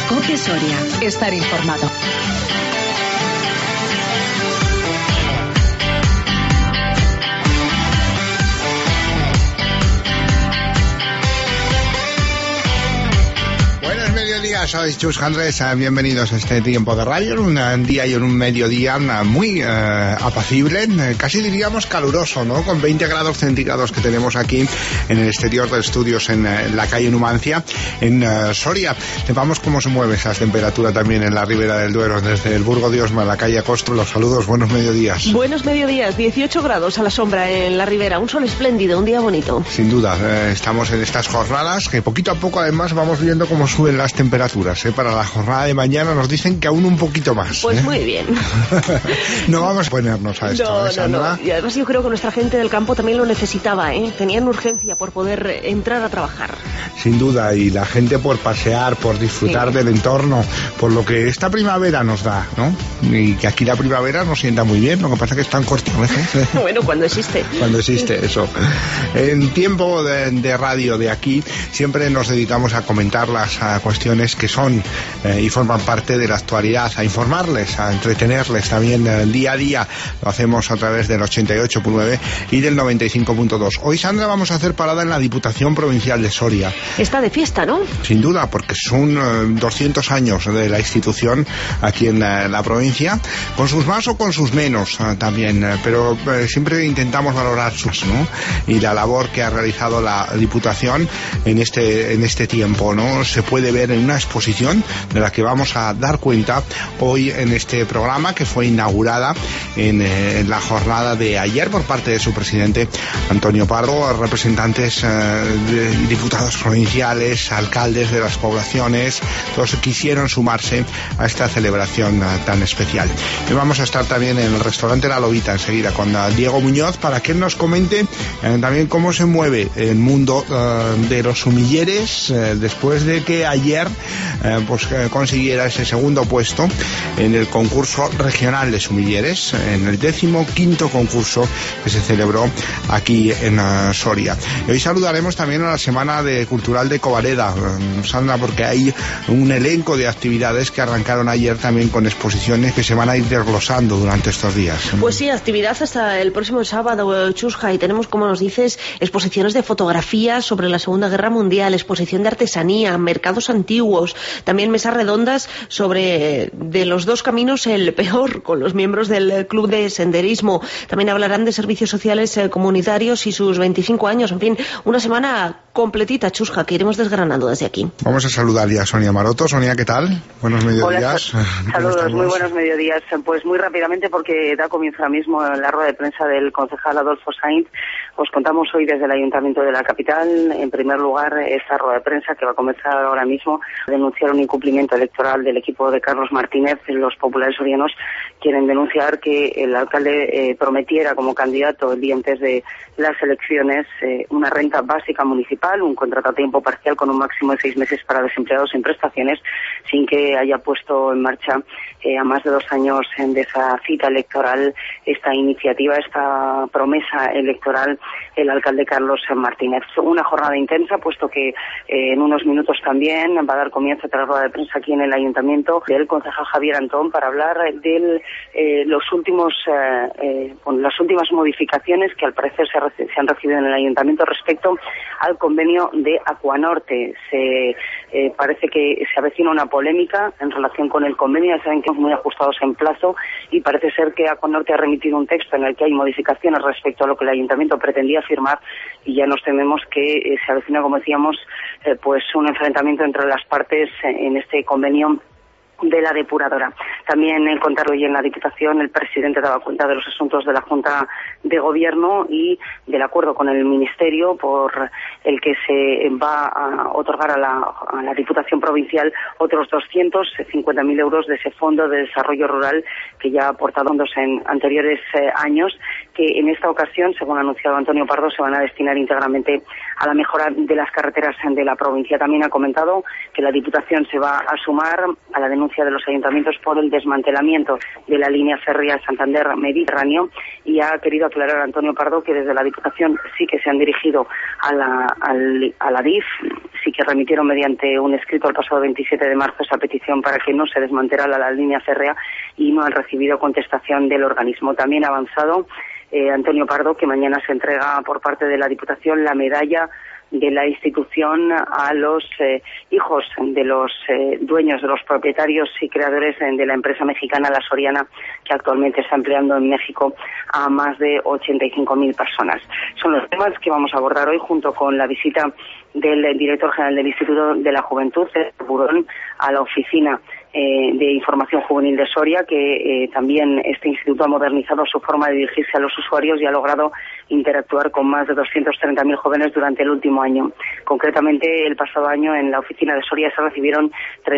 COPE Soria. Estar informado. Soy Chus Andrés, bienvenidos a este tiempo de radio, en un día y en un mediodía muy apacible, casi diríamos caluroso, ¿no? Con 20 grados centígrados que tenemos aquí en el exterior de estudios en la calle Numancia, en Soria. Sepamos cómo se mueve esa temperatura también en la Ribera del Duero, desde el Burgo de Osma, la calle Costro. Los saludos, buenos mediodías. Buenos mediodías, 18 grados a la sombra en la Ribera, un sol espléndido, un día bonito. Sin duda, estamos en estas jornadas que poquito a poco además vamos viendo cómo suben las temperaturas. Para la jornada de mañana nos dicen que aún un poquito más. Pues muy bien. No vamos a ponernos a esto. No. Y además yo creo que nuestra gente del campo también lo necesitaba, ¿eh? Tenían urgencia por poder entrar a trabajar. Sin duda, y la gente por pasear, por disfrutar del entorno, por lo que esta primavera nos da, ¿no? Y que aquí la primavera nos sienta muy bien, lo que pasa es que es tan corta a veces. Bueno, cuando existe. Cuando existe, eso. En tiempo de radio de aquí, siempre nos dedicamos a comentar las cuestiones que son y forman parte de la actualidad, a informarles, a entretenerles también día a día. Lo hacemos a través del 88.9 y del 95.2. Hoy, Sandra, vamos a hacer parada en la Diputación Provincial de Soria. Está de fiesta, ¿no? Sin duda, porque son 200 años de la institución aquí en la provincia, con sus más o con sus menos también, pero siempre intentamos valorar sus, ¿no? Y la labor que ha realizado la Diputación en este tiempo, ¿no? Se puede ver en una exposición de la que vamos a dar cuenta hoy en este programa, que fue inaugurada en la jornada de ayer por parte de su presidente Antonio Pardo, representantes de diputados provinciales, alcaldes de las poblaciones, todos quisieron sumarse a esta celebración tan especial. Y vamos a estar también en el restaurante La Lobita enseguida con Diego Muñoz para que él nos comente también cómo se mueve el mundo de los sumilleres después de que ayer consiguiera ese segundo puesto en el concurso regional de sumilleres, en el 15º concurso que se celebró aquí en Soria. Y hoy saludaremos también a la Semana Cultural de Covareda, Sandra, porque hay un elenco de actividades que arrancaron ayer también con exposiciones que se van a ir desglosando durante estos días. Pues sí, actividad hasta el próximo sábado, Chusja, y tenemos, como nos dices, exposiciones de fotografías sobre la Segunda Guerra Mundial, exposición de artesanía, mercados antiguos, también mesas redondas sobre de los dos caminos el peor, con los miembros del Club de Senderismo. También hablarán de servicios sociales comunitarios y sus 25 años. En fin, una semana completita, Chusja, que iremos desgranando desde aquí. Vamos a saludar ya a Sonia Maroto. Sonia, ¿qué tal? Buenos mediodías. Hola, saludos, muy buenos mediodías. Pues muy rápidamente, porque da comienzo ahora mismo la rueda de prensa del concejal Adolfo Sainz. Os contamos hoy desde el Ayuntamiento de la capital, en primer lugar, esta rueda de prensa que va a comenzar ahora mismo, a denunciar un incumplimiento electoral del equipo de Carlos Martínez. Los populares sorianos quieren denunciar que el alcalde prometiera como candidato el día antes de las elecciones una renta básica municipal, un contrato a tiempo parcial con un máximo de 6 meses para desempleados sin prestaciones, sin que haya puesto en marcha a más de 2 años de esa cita electoral, esta iniciativa, esta promesa electoral, el alcalde Carlos Martínez. Una jornada intensa, puesto que en unos minutos también va a dar comienzo otra rueda de prensa aquí en el Ayuntamiento del concejal Javier Antón para hablar de las últimas modificaciones que al parecer se han recibido en el Ayuntamiento respecto al convenio de Acuanorte. Parece que se avecina una polémica en relación con el convenio. Ya saben que estamos muy ajustados en plazo y parece ser que Acuanorte ha remitido un texto en el que hay modificaciones respecto a lo que el Ayuntamiento pretendía firmar, y ya nos tememos que se avecina, como decíamos, pues un enfrentamiento entre las partes en este convenio de la depuradora. También contar hoy en la Diputación, el presidente daba cuenta de los asuntos de la Junta de Gobierno y del acuerdo con el Ministerio por el que se va a otorgar a la Diputación Provincial otros 250.000 euros de ese Fondo de Desarrollo Rural que ya ha aportado fondos en anteriores años, que en esta ocasión, según ha anunciado Antonio Pardo, se van a destinar íntegramente a la mejora de las carreteras de la provincia. También ha comentado que la Diputación se va a sumar a la denuncia de los ayuntamientos por el desmantelamiento de la línea férrea Santander-Mediterráneo, y ha querido aclarar a Antonio Pardo que desde la Diputación sí que se han dirigido a la DIF, sí que remitieron mediante un escrito el pasado 27 de marzo esa petición para que no se desmantelara la línea férrea, y no han recibido contestación del organismo. También ha avanzado Antonio Pardo que mañana se entrega por parte de la Diputación la medalla de la institución a los hijos de los dueños, de los propietarios y creadores de la empresa mexicana La Soriana, que actualmente está empleando en México a más de 85.000 personas. Son los temas que vamos a abordar hoy, junto con la visita del director general del Instituto de la Juventud, Burón, a la oficina de información juvenil de Soria, que también este instituto ha modernizado su forma de dirigirse a los usuarios y ha logrado interactuar con más de 230.000 jóvenes durante el último año. Concretamente, el pasado año en la oficina de Soria se recibieron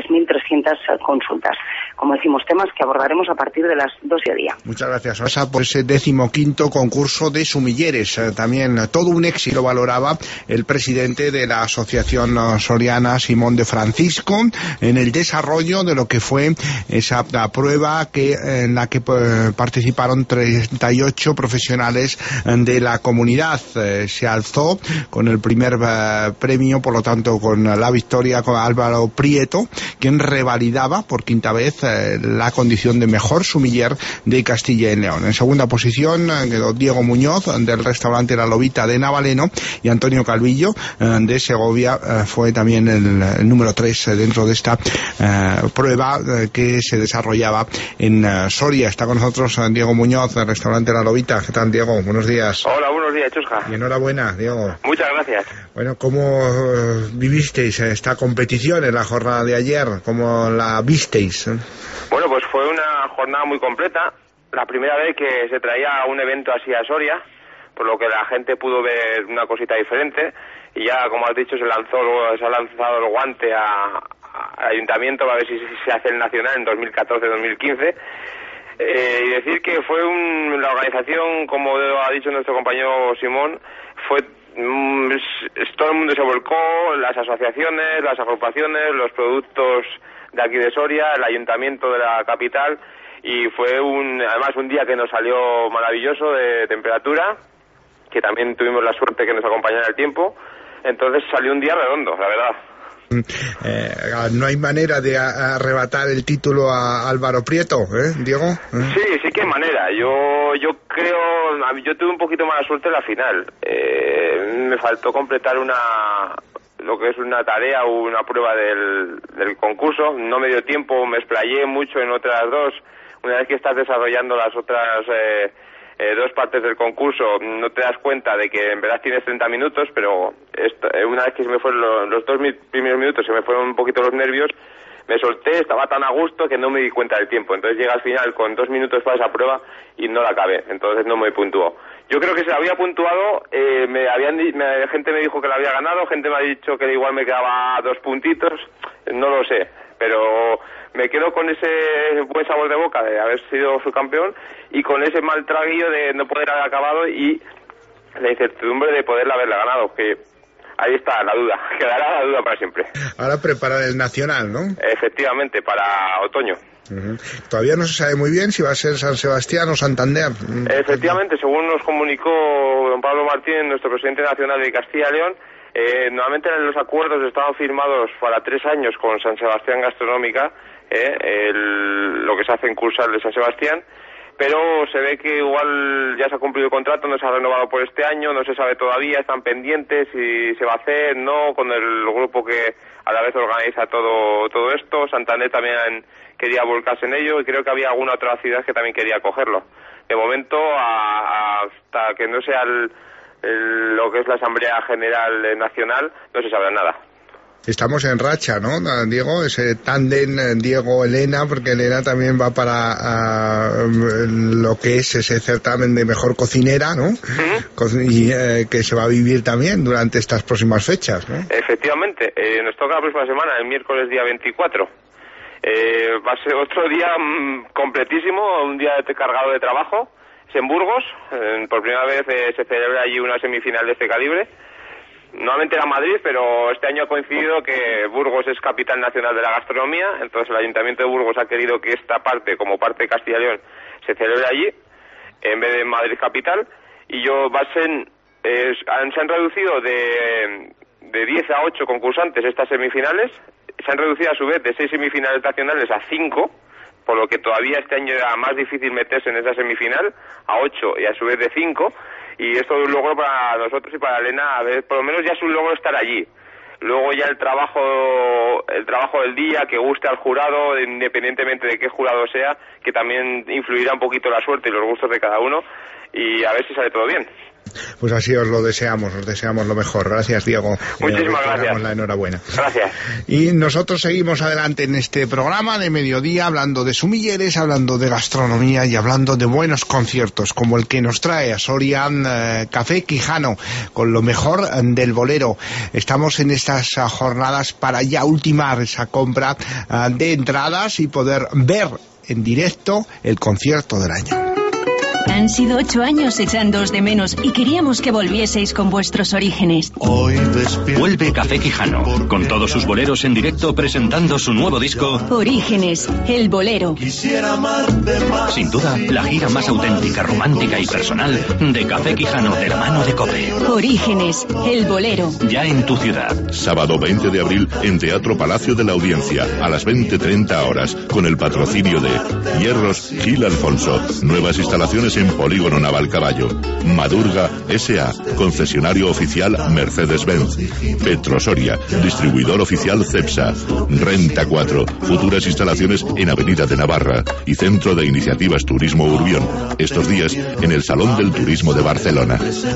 3.300 consultas. Como decimos, temas que abordaremos a partir de las 2 y media. Muchas gracias, Rosa, por ese 15º concurso de sumilleres. También todo un éxito valoraba el presidente de la Asociación Soriana, Simón de Francisco, en el desarrollo de lo que fue esa prueba en la que participaron 38 profesionales de la comunidad. Se alzó con el primer premio, por lo tanto con la victoria con Álvaro Prieto, quien revalidaba por quinta vez la condición de mejor sumiller de Castilla y León. En segunda posición quedó Diego Muñoz del restaurante La Lobita de Navaleno, y Antonio Calvillo de Segovia fue también el número 3 dentro de esta prueba que se desarrollaba en Soria. Está con nosotros Diego Muñoz del restaurante La Lobita. ¿Qué tal, Diego? Buenos días. Hola, buenos días, Chusca. Y enhorabuena, Diego. Muchas gracias. Bueno, ¿cómo vivisteis esta competición en la jornada de ayer? ¿Cómo la visteis? Bueno, pues fue una jornada muy completa. La primera vez que se traía un evento así a Soria, por lo que la gente pudo ver una cosita diferente, y ya, como has dicho, se ha lanzado el guante al ayuntamiento para ver si se hace el nacional en 2014-2015. Y decir que fue la organización, como ha dicho nuestro compañero Simón, todo el mundo se volcó, las asociaciones, las agrupaciones, los productos de aquí de Soria, el ayuntamiento de la capital, y fue además un día que nos salió maravilloso de temperatura, que también tuvimos la suerte que nos acompañara el tiempo. Entonces salió un día redondo, la verdad. No hay manera de arrebatar el título a Álvaro Prieto, Diego. Sí que hay manera. Yo creo, yo tuve un poquito mala suerte en la final. Me faltó completar lo que es una tarea o una prueba del concurso. No me dio tiempo, me explayé mucho en otras dos. Una vez que estás desarrollando las otras dos partes del concurso, no te das cuenta de que en verdad tienes 30 minutos, pero una vez que se me fueron los dos primeros minutos, se me fueron un poquito los nervios, me solté, estaba tan a gusto que no me di cuenta del tiempo. Entonces llega al final con 2 minutos para esa prueba y no la acabé, entonces no me puntuó. Yo creo que se la había puntuado, gente me dijo que la había ganado, gente me ha dicho que igual me quedaba 2 puntitos, no lo sé, pero me quedo con ese buen sabor de boca de haber sido subcampeón y con ese mal traguillo de no poder haber acabado y la incertidumbre de poderla haberla ganado, que ahí está la duda, quedará la duda para siempre. Ahora preparar el nacional, ¿no? Efectivamente, para otoño. Todavía no se sabe muy bien si va a ser San Sebastián o Santander. Efectivamente, según nos comunicó don Pablo Martín, nuestro presidente nacional de Castilla y León, nuevamente los acuerdos estaban firmados para 3 años con San Sebastián Gastronómica, lo que se hace en Cursal de San Sebastián, pero se ve que igual ya se ha cumplido el contrato, no se ha renovado por este año, no se sabe todavía, están pendientes si se va a hacer, no, con el grupo que a la vez organiza todo esto. Santander también quería volcarse en ello y creo que había alguna otra ciudad que también quería cogerlo. De momento, hasta que no sea lo que es la Asamblea General Nacional, no se sabrá nada. Estamos en racha, ¿no, Diego? Ese tándem Diego-Elena, porque Elena también va para lo que es ese certamen de mejor cocinera, ¿no? Y que se va a vivir también durante estas próximas fechas, ¿no? Efectivamente, nos toca la próxima semana, el miércoles día 24. Va a ser otro día completísimo, un día cargado de trabajo. es en Burgos. Por primera vez se celebra allí una semifinal de este calibre. Normalmente era Madrid, pero este año ha coincidido que Burgos es capital nacional de la gastronomía, entonces el Ayuntamiento de Burgos ha querido que esta parte, como parte de Castilla y León, se celebre allí, en vez de Madrid capital, y se han reducido de 10 a 8 concursantes estas semifinales, se han reducido a su vez de 6 semifinales nacionales a 5, por lo que todavía este año era más difícil meterse en esa semifinal, a 8 y a su vez de 5, y esto es un logro para nosotros y para Elena, a ver, por lo menos ya es un logro estar allí. Luego ya el trabajo del día, que guste al jurado, independientemente de qué jurado sea, que también influirá un poquito la suerte y los gustos de cada uno, y a ver si sale todo bien. Pues así os deseamos lo mejor. Gracias, Diego. Muchísimas gracias. La enhorabuena. Gracias. Y nosotros seguimos adelante en este programa de mediodía, hablando de sumilleres, hablando de gastronomía y hablando de buenos conciertos, como el que nos trae a Soria Café Quijano, con lo mejor del bolero. Estamos en estas jornadas para ya ultimar esa compra de entradas y poder ver en directo el concierto del año. Han sido 8 años echándoos de menos y queríamos que volvieseis con vuestros orígenes. Vuelve Café Quijano, con todos sus boleros en directo presentando su nuevo disco Orígenes, el bolero. Sin duda, la gira más auténtica, romántica y personal de Café Quijano de la mano de COPE. Orígenes, el bolero. Ya en tu ciudad. Sábado 20 de abril en Teatro Palacio de la Audiencia, a las 20:30 horas, con el patrocinio de Hierros Gil Alfonso, nuevas instalaciones en Polígono Navalcaballo, Madurga S.A., concesionario oficial Mercedes-Benz, Petrosoria, distribuidor oficial Cepsa, Renta 4, futuras instalaciones en Avenida de Navarra y Centro de Iniciativas Turismo Urbión, estos días en el Salón del Turismo de Barcelona.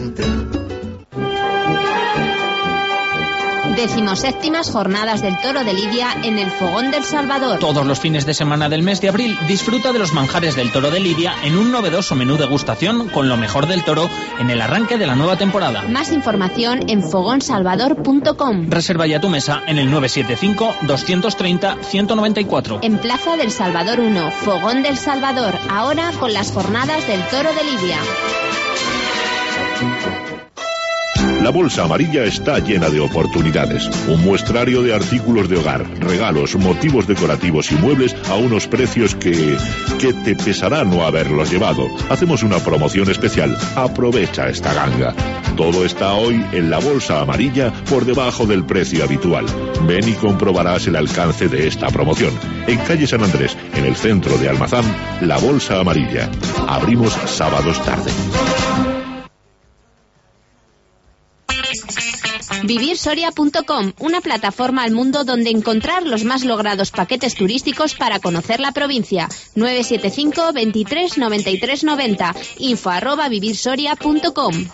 17ª Jornadas del Toro de Lidia en el Fogón del Salvador. Todos los fines de semana del mes de abril disfruta de los manjares del Toro de Lidia en un novedoso menú degustación con lo mejor del toro en el arranque de la nueva temporada. Más información en fogonsalvador.com. Reserva ya tu mesa en el 975-230-194. En Plaza del Salvador 1, Fogón del Salvador, ahora con las Jornadas del Toro de Lidia. La Bolsa Amarilla está llena de oportunidades. Un muestrario de artículos de hogar, regalos, motivos decorativos y muebles a unos precios que te pesará no haberlos llevado. Hacemos una promoción especial. Aprovecha esta ganga. Todo está hoy en la Bolsa Amarilla por debajo del precio habitual. Ven y comprobarás el alcance de esta promoción. En calle San Andrés, en el centro de Almazán, la Bolsa Amarilla. Abrimos sábados tarde. Vivirsoria.com, una plataforma al mundo donde encontrar los más logrados paquetes turísticos para conocer la provincia. 975 23 93 90. info@vivirsoria.com.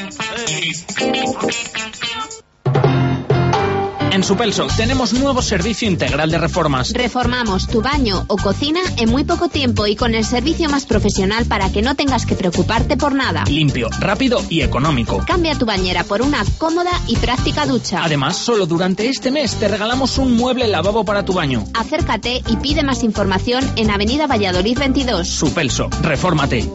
En Supelso tenemos nuevo servicio integral de reformas. Reformamos tu baño o cocina en muy poco tiempo y con el servicio más profesional para que no tengas que preocuparte por nada. Limpio, rápido y económico. Cambia tu bañera por una cómoda y práctica ducha. Además, solo durante este mes te regalamos un mueble lavabo para tu baño. Acércate y pide más información en Avenida Valladolid 22. Supelso, refórmate.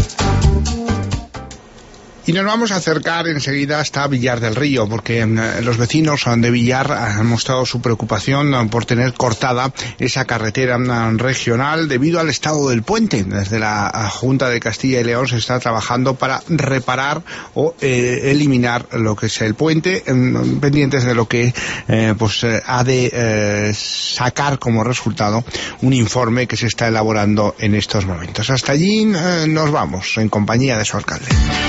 Y nos vamos a acercar enseguida hasta Villar del Río, porque los vecinos de Villar han mostrado su preocupación por tener cortada esa carretera regional debido al estado del puente. Desde la Junta de Castilla y León se está trabajando para reparar o eliminar lo que es el puente, pendientes de lo que ha de sacar como resultado un informe que se está elaborando en estos momentos. Hasta allí nos vamos, en compañía de su alcalde.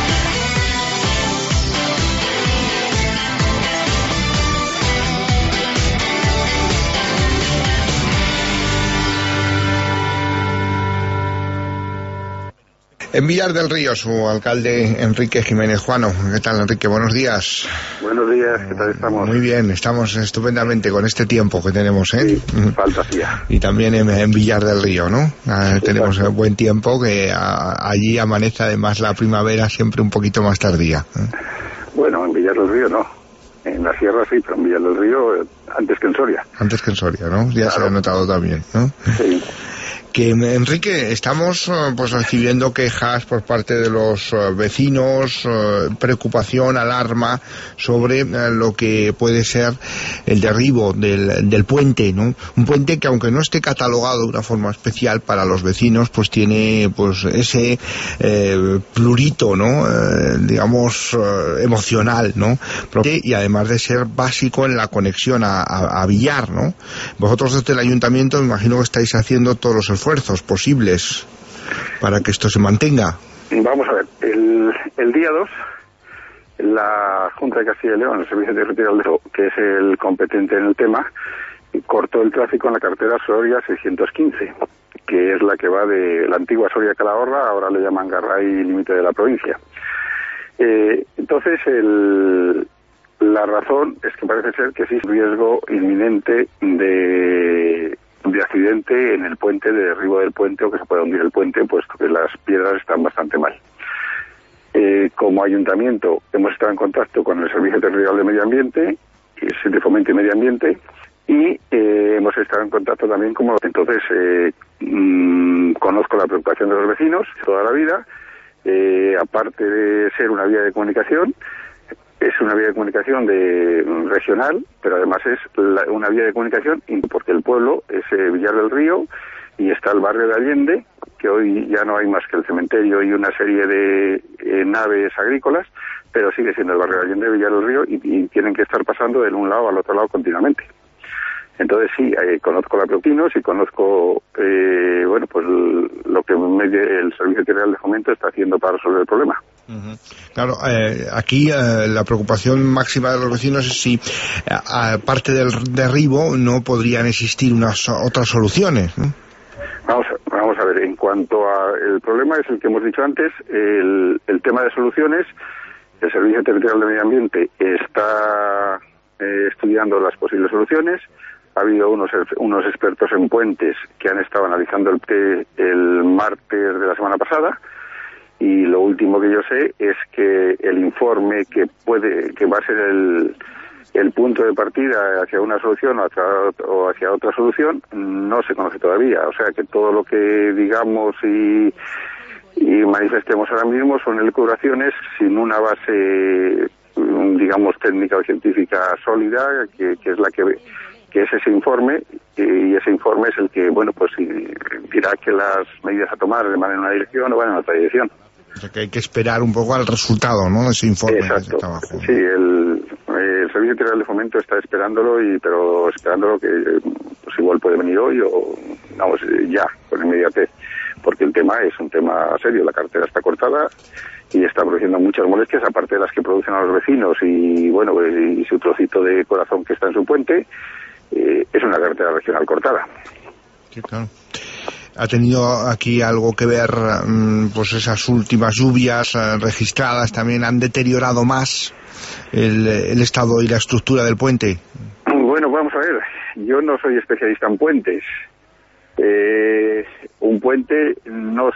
En Villar del Río, su alcalde Enrique Jiménez Juano. ¿Qué tal, Enrique? Buenos días. Buenos días, ¿qué tal estamos? Muy bien, estamos estupendamente con este tiempo que tenemos, ¿eh? Sí, falta hacía. Y también en Villar del Río, ¿no? Tenemos buen tiempo, que allí amanece además la primavera siempre un poquito más tardía. Bueno, en Villar del Río no. En la sierra sí, pero en Villar del Río antes que en Soria. Antes que en Soria, ¿no? Ya claro. Se ha notado también, ¿no? Sí. Que Enrique, estamos pues recibiendo quejas por parte de los vecinos, preocupación, alarma sobre lo que puede ser el derribo del puente, ¿no? Un puente que, aunque no esté catalogado de una forma especial para los vecinos, pues tiene pues ese plurito, ¿no? Digamos emocional, ¿no? Y además de ser básico en la conexión a Villar, ¿no? Vosotros desde el ayuntamiento me imagino que estáis haciendo todos los esfuerzos posibles para que esto se mantenga. Vamos a ver, el día 2, la Junta de Castilla y León, el Servicio Territorial, que es el competente en el tema, cortó el tráfico en la carretera Soria 615, que es la que va de la antigua Soria Calahorra, ahora le llaman Garray, límite de la provincia. Entonces, la razón es que parece ser que existe riesgo inminente de accidente en el puente, de derribo del puente, o que se pueda hundir el puente, puesto que las piedras están bastante mal. Como ayuntamiento hemos estado en contacto con el Servicio Territorial de Medio Ambiente, de Fomento y Medio Ambiente, y hemos estado en contacto también entonces conozco la preocupación de los vecinos toda la vida. Aparte de ser una vía de comunicación, es una vía de comunicación regional, pero además es una vía de comunicación porque el pueblo es Villar del Río y está el barrio de Allende, que hoy ya no hay más que el cementerio y una serie de naves agrícolas, pero sigue siendo el barrio de Allende, Villar del Río, y tienen que estar pasando de un lado al otro lado continuamente. Entonces sí, conozco la Proquinos y conozco pues lo que el Servicio Territorial de Fomento está haciendo para resolver el problema. Uh-huh. Claro, aquí la preocación máxima de los vecinos es si aparte del derribo no podrían existir otras soluciones, ¿no? Vamos a ver, en cuanto a el problema es el que hemos dicho antes, el tema de soluciones. El Servicio Territorial de Medio Ambiente está estudiando las posibles soluciones. Ha habido unos expertos en puentes que han estado analizando el martes de la semana pasada, y lo último que yo sé es que el informe que va a ser el punto de partida hacia una solución o hacia otra solución no se conoce todavía. O sea que todo lo que digamos y manifestemos ahora mismo son elucubraciones sin una base, digamos, técnica o científica sólida, que es la que es ese informe, y ese informe es el que, pues dirá que las medidas a tomar van en una dirección o van en otra dirección. O sea que hay que esperar un poco al resultado, ¿no?, de ese informe. Exacto. De ese trabajo. Sí, el Servicio Territorial de Fomento está esperándolo, pero esperándolo que pues igual puede venir hoy o ya, con inmediatez, porque el tema es un tema serio. La carretera está cortada y está produciendo muchas molestias, aparte de las que producen a los vecinos y su trocito de corazón que está en su puente. Es una carretera regional cortada. Sí, claro. ¿Ha tenido aquí algo que ver, pues esas últimas lluvias registradas también han deteriorado más el estado y la estructura del puente? Bueno, vamos a ver. Yo no soy especialista en puentes. Un puente no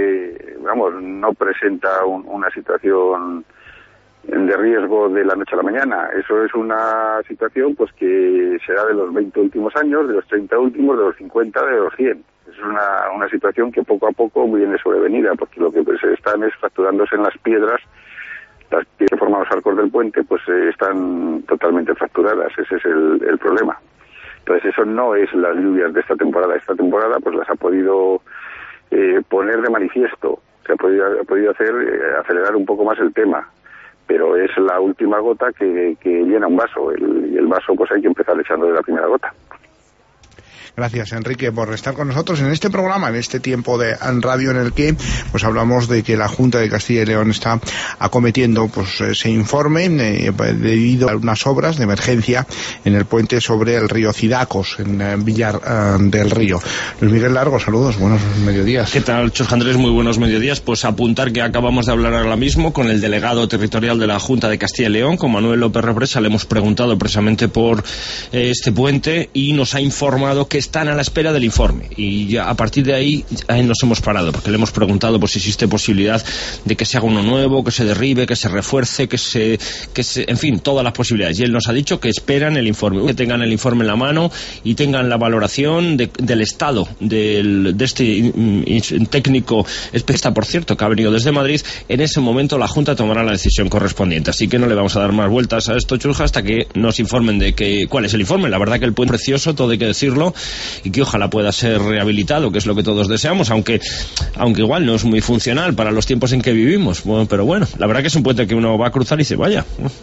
presenta una situación de riesgo de la noche a la mañana. Eso es una situación pues que será de los 20 últimos años, de los 30 últimos, de los 50, de los 100. Es una situación que poco a poco viene sobrevenida, porque lo que se están es fracturándose en las piedras. Las piedras que forman los arcos del puente pues están totalmente fracturadas. Ese es el problema. Entonces eso no es las lluvias de esta temporada. Esta temporada pues las ha podido poner de manifiesto. Se ha podido hacer acelerar un poco más el tema. Pero es la última gota que llena un vaso, y el vaso pues hay que empezar echando de la primera gota. Gracias, Enrique, por estar con nosotros en este programa, en este tiempo de radio en el que pues hablamos de que la Junta de Castilla y León está acometiendo pues ese informe debido a unas obras de emergencia en el puente sobre el río Cidacos, en Villar del Río. Luis Miguel Largo, saludos, buenos mediodías. ¿Qué tal, Chus Andrés? Muy buenos mediodías. Pues apuntar que acabamos de hablar ahora mismo con el delegado territorial de la Junta de Castilla y León, con Manuel López Represa. Le hemos preguntado precisamente por este puente y nos ha informado que están a la espera del informe, y ya a partir de ahí nos hemos parado, porque le hemos preguntado pues, si existe posibilidad de que se haga uno nuevo, que se derribe, que se refuerce, que se en fin, todas las posibilidades, y él nos ha dicho que esperan el informe, que tengan el informe en la mano y tengan la valoración del estado de este técnico especialista, por cierto, que ha venido desde Madrid. En ese momento la Junta tomará la decisión correspondiente, así que no le vamos a dar más vueltas a esto, Churja, hasta que nos informen de cuál es el informe. La verdad que el puente es precioso, todo hay que decirlo, y que ojalá pueda ser rehabilitado, que es lo que todos deseamos, aunque igual no es muy funcional para los tiempos en que vivimos. Bueno, pero bueno, la verdad que es un puente que uno va a cruzar y dice, vaya,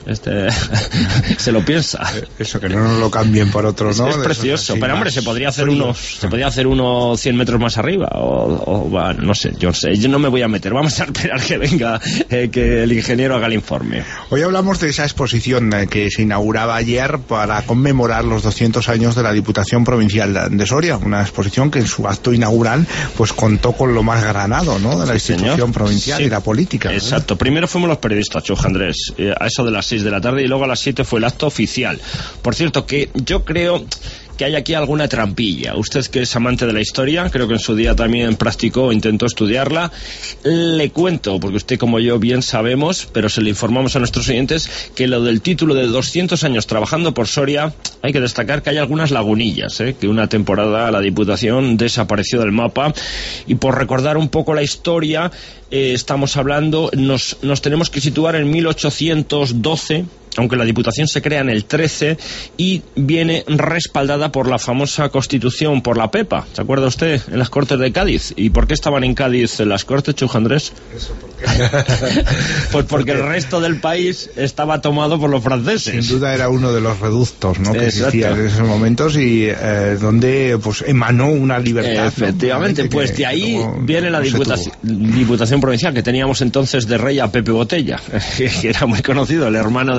se lo piensa. Eso, que no nos lo cambien por otro, ¿no? Es precioso, pero hombre, se podría hacer uno 100 metros más arriba, bueno, no sé, yo no me voy a meter, vamos a esperar que venga, que el ingeniero haga el informe. Hoy hablamos de esa exposición que se inauguraba ayer para conmemorar los 200 años de la Diputación Provincial de Soria, una exposición que en su acto inaugural pues contó con lo más granado, ¿no?, de la institución provincial, sí, y la política. Exacto, primero fuimos los periodistas, Churja Andrés, a eso de las 6 de la tarde, y luego a las 7 fue el acto oficial. Por cierto, que yo creo que hay aquí alguna trampilla. Usted, que es amante de la historia, creo que en su día también practicó, intentó estudiarla. Le cuento, porque usted como yo bien sabemos, pero se le informamos a nuestros oyentes, que lo del título de 200 años trabajando por Soria, hay que destacar que hay algunas lagunillas, que una temporada la Diputación desapareció del mapa, y por recordar un poco la historia, estamos hablando, nos tenemos que situar en 1812, aunque la Diputación se crea en el 13 y viene respaldada por la famosa Constitución, por la Pepa. ¿Se acuerda usted? En las Cortes de Cádiz. ¿Y por qué estaban en Cádiz en las Cortes, Churja Andrés? ¿Eso por qué? Pues porque el resto del país estaba tomado por los franceses. Sin duda era uno de los reductos, ¿no?, que existían en esos momentos, y donde pues emanó una libertad. Efectivamente, ¿no? Pues de ahí viene la Diputación Provincial, que teníamos entonces de rey a Pepe Botella, que era muy conocido, el hermano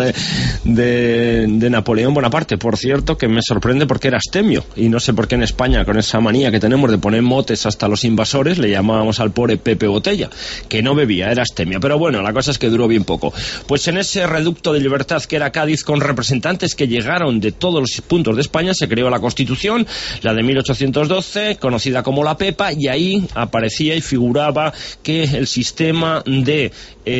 de Napoleón Bonaparte, por cierto, que me sorprende porque era astemio, y no sé por qué en España, con esa manía que tenemos de poner motes hasta los invasores, le llamábamos al pobre Pepe Botella, que no bebía, era astemio. Pero bueno, la cosa es que duró bien poco. Pues en ese reducto de libertad que era Cádiz, con representantes que llegaron de todos los puntos de España, se creó la Constitución, la de 1812, conocida como la Pepa, y ahí aparecía y figuraba que el sistema de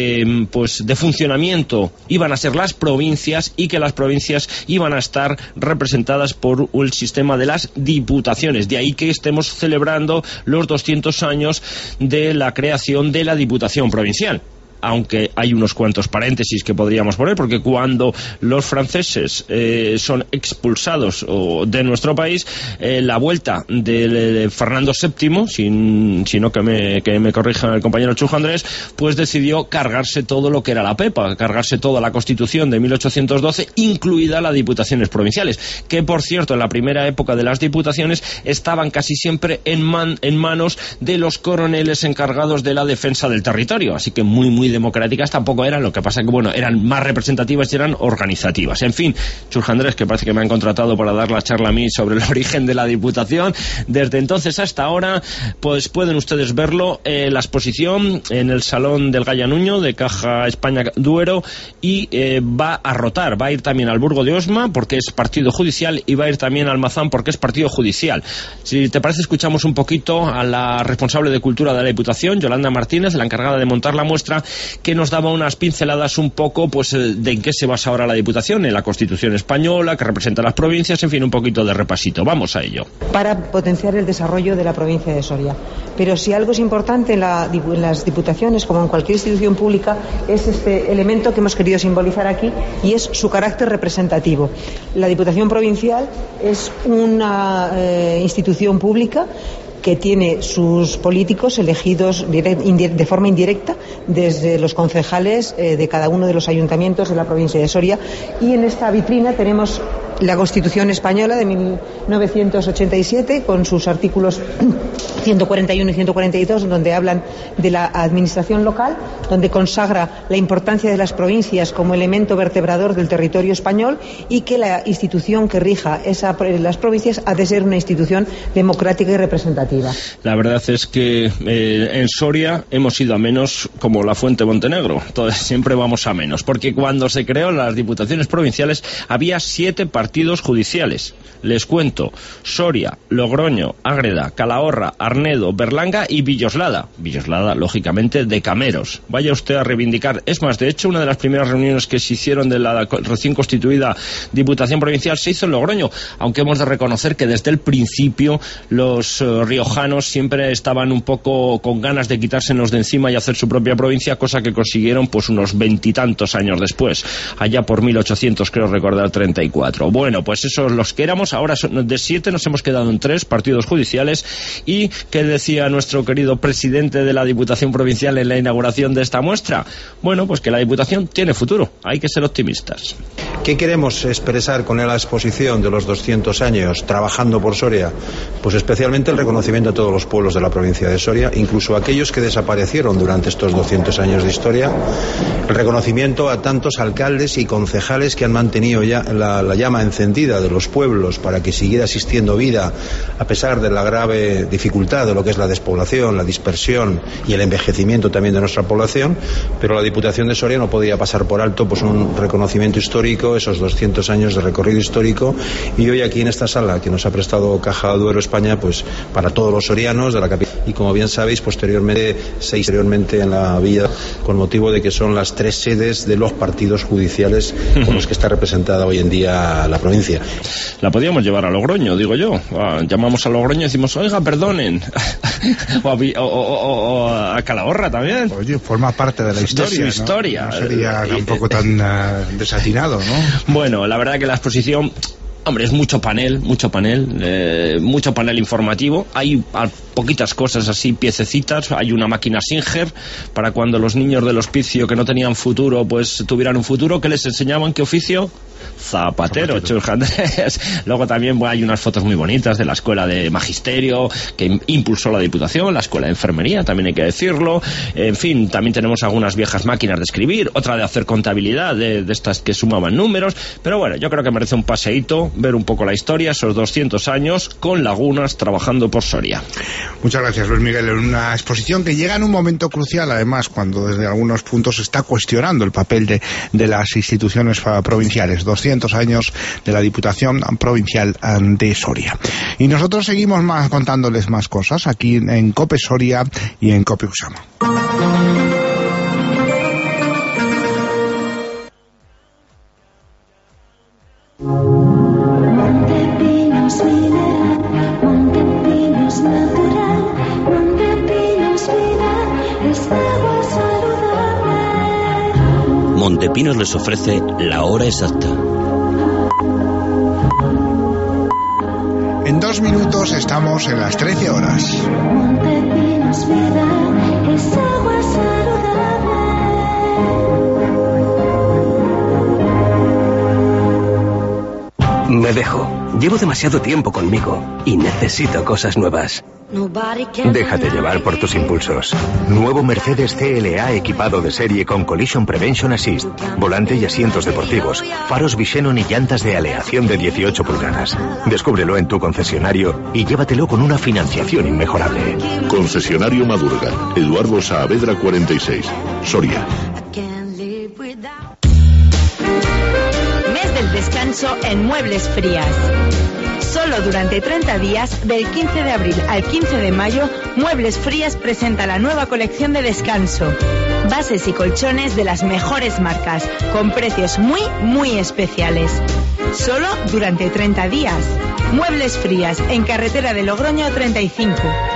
funcionamiento iban a ser las provincias, y que las provincias iban a estar representadas por el sistema de las diputaciones. De ahí que estemos celebrando los 200 años de la creación de la Diputación Provincial. Aunque hay unos cuantos paréntesis que podríamos poner, porque cuando los franceses son expulsados de nuestro país, la vuelta de Fernando VII, sino que me corrija el compañero Churja Andrés, pues decidió cargarse todo lo que era la Pepa, cargarse toda la Constitución de 1812, incluida las diputaciones provinciales, que por cierto en la primera época de las diputaciones estaban casi siempre en manos de los coroneles encargados de la defensa del territorio, así que muy democráticas tampoco eran, lo que pasa que bueno, eran más representativas y eran organizativas. En fin, Churja Andrés, que parece que me han contratado para dar la charla a mí sobre el origen de la Diputación, desde entonces hasta ahora, pues pueden ustedes verlo, la exposición en el Salón del Gaya Nuño de Caja España Duero, y va a rotar, va a ir también al Burgo de Osma porque es partido judicial, y va a ir también al Mazán porque es partido judicial. Si te parece, escuchamos un poquito a la responsable de Cultura de la Diputación, Yolanda Martínez, la encargada de montar la muestra, que nos daba unas pinceladas un poco pues de en qué se basa ahora la Diputación, en la Constitución española, que representa las provincias, en fin, un poquito de repasito. Vamos a ello. Para potenciar el desarrollo de la provincia de Soria. Pero si algo es importante en las diputaciones, como en cualquier institución pública, es este elemento que hemos querido simbolizar aquí, y es su carácter representativo. La Diputación Provincial es una institución pública que tiene sus políticos elegidos de forma indirecta desde los concejales de cada uno de los ayuntamientos de la provincia de Soria, y en esta vitrina tenemos la Constitución española de 1987 con sus artículos 141 y 142, donde hablan de la administración local, donde consagra la importancia de las provincias como elemento vertebrador del territorio español, y que la institución que rija las provincias ha de ser una institución democrática y representativa. La verdad es que en Soria hemos ido a menos como la Fuente Montenegro. Entonces siempre vamos a menos, porque cuando se creó las diputaciones provinciales había 7 partidos partidos judiciales. Les cuento: Soria, Logroño, Ágreda, Calahorra, Arnedo, Berlanga y Villoslada. Villoslada, lógicamente, de Cameros. Vaya usted a reivindicar. Es más, de hecho, una de las primeras reuniones que se hicieron de la recién constituida Diputación Provincial se hizo en Logroño, aunque hemos de reconocer que desde el principio los riojanos siempre estaban un poco con ganas de quitársenos de encima y hacer su propia provincia, cosa que consiguieron pues unos veintitantos años después, allá por 1800, creo recordar, 34. Bueno, pues esos los que éramos. Ahora de 7 nos hemos quedado en 3 partidos judiciales. ¿Y qué decía nuestro querido presidente de la Diputación Provincial en la inauguración de esta muestra? Bueno, pues que la Diputación tiene futuro, hay que ser optimistas. ¿Qué queremos expresar con la exposición de los 200 años trabajando por Soria? Pues especialmente el reconocimiento a todos los pueblos de la provincia de Soria, incluso aquellos que desaparecieron durante estos 200 años de historia, el reconocimiento a tantos alcaldes y concejales que han mantenido ya la llama encendida de los pueblos para que siguiera existiendo vida a pesar de la grave dificultad de lo que es la despoblación, la dispersión y el envejecimiento también de nuestra población. Pero la Diputación de Soria no podía pasar por alto pues un reconocimiento histórico, esos 200 años de recorrido histórico, y hoy aquí en esta sala que nos ha prestado Caja Duero España, pues para todos los sorianos de la capital, y como bien sabéis posteriormente en la villa, con motivo de que son las 3 sedes de los partidos judiciales con los que está representada hoy en día la provincia. La podíamos llevar a Logroño, digo yo. Llamamos a Logroño y decimos, oiga, perdonen. o a Calahorra también. Oye, forma parte de la historia. De su historia. No sería un poco tan desatinado, ¿no? Bueno, la verdad que la exposición... Hombre, es mucho panel informativo. Hay poquitas cosas así, piececitas. Hay una máquina Singer para cuando los niños del hospicio que no tenían futuro, pues tuvieran un futuro. ¿Qué les enseñaban? ¿Qué oficio? Zapatero. Chus Andrés. Luego también hay unas fotos muy bonitas de la escuela de magisterio que impulsó la Diputación, la escuela de enfermería, también hay que decirlo. En fin, también tenemos algunas viejas máquinas de escribir, otra de hacer contabilidad, de estas que sumaban números. Pero bueno, yo creo que merece un paseíto, ver un poco la historia, esos 200 años con Lagunas trabajando por Soria. Muchas gracias, Luis Miguel. Una exposición que llega en un momento crucial, además, cuando desde algunos puntos se está cuestionando el papel de las instituciones provinciales. 200 años de la Diputación Provincial de Soria. Y nosotros seguimos contándoles más cosas aquí en COPE Soria y en COPE Usama. Montepinos les ofrece la hora exacta. En 2 minutos estamos en las 13 horas. Montepinos vida es agua saludable. Me dejo. Llevo demasiado tiempo conmigo y necesito cosas nuevas. Déjate llevar por tus impulsos. Nuevo Mercedes CLA equipado de serie con Collision Prevention Assist, volante y asientos deportivos, faros Visenon y llantas de aleación de 18 pulgadas. Descúbrelo en tu concesionario y llévatelo con una financiación inmejorable. Concesionario Madurga, Eduardo Saavedra 46, Soria. Mes del descanso en Muebles Frías. Solo durante 30 días, del 15 de abril al 15 de mayo, Muebles Frías presenta la nueva colección de descanso. Bases y colchones de las mejores marcas, con precios muy, muy especiales. Solo durante 30 días. Muebles Frías, en carretera de Logroño 35.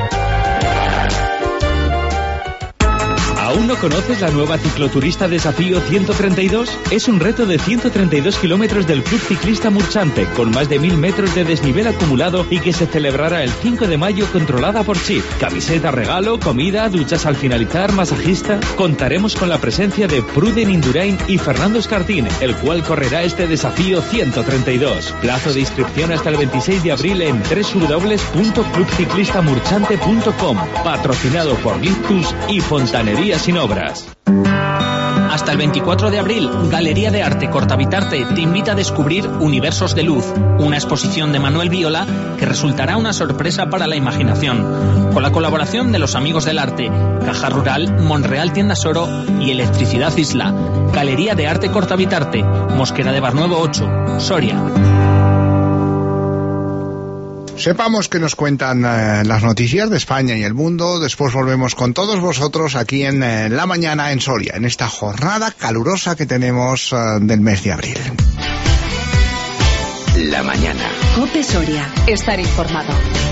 ¿Aún no conoces la nueva cicloturista Desafío 132? Es un reto de 132 kilómetros del Club Ciclista Murchante, con más de 1000 metros de desnivel acumulado y que se celebrará el 5 de mayo controlada por Chip. Camiseta regalo, comida, duchas al finalizar, masajista. Contaremos con la presencia de Pruden Indurain y Fernando Escartín, el cual correrá este Desafío 132. Plazo de inscripción hasta el 26 de abril en www.clubciclistamurchante.com. Patrocinado por Liptus y Fontanería Sin Obras. Hasta el 24 de abril, Galería de Arte Cortavitarte te invita a descubrir Universos de Luz, una exposición de Manuel Viola que resultará una sorpresa para la imaginación. Con la colaboración de los Amigos del Arte, Caja Rural, Monreal Tiendas Oro y Electricidad Isla. Galería de Arte Cortavitarte, Mosquera de Barnuevo 8, Soria. Sepamos que nos cuentan las noticias de España y el mundo. Después volvemos con todos vosotros aquí en La Mañana en Soria, en esta jornada calurosa que tenemos del mes de abril. La Mañana. COPE Soria. Estar informado.